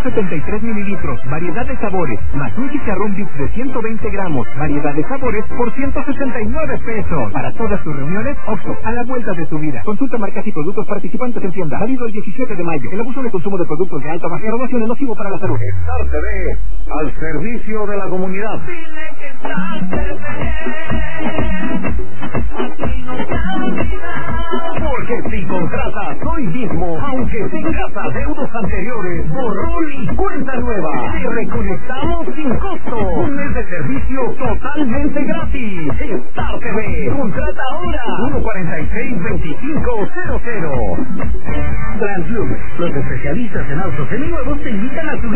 173 mililitros, variedad de sabores, más un chicharrón Bix de 120 gramos, variedad de sabores por 169 pesos. Para todas tus reuniones, Oxxo, a la vuelta de tu vida. Consulta marcas y productos participantes en tienda. Válido el 17 de mayo. El abuso de consumo de productos de alta o baja graduación es nocivo para la salud. Star TV, al servicio de la comunidad. Dile que Star TV, aquí no te olvidamos. Porque si contratas hoy mismo, aunque tengas adeudos anteriores, borrón y cuenta nueva, te reconectamos sin costo. Un mes de servicio totalmente gratis. Star TV, contrata ahora. 146-2500. Transloop, los especialistas en autos seminuevos te invitan a su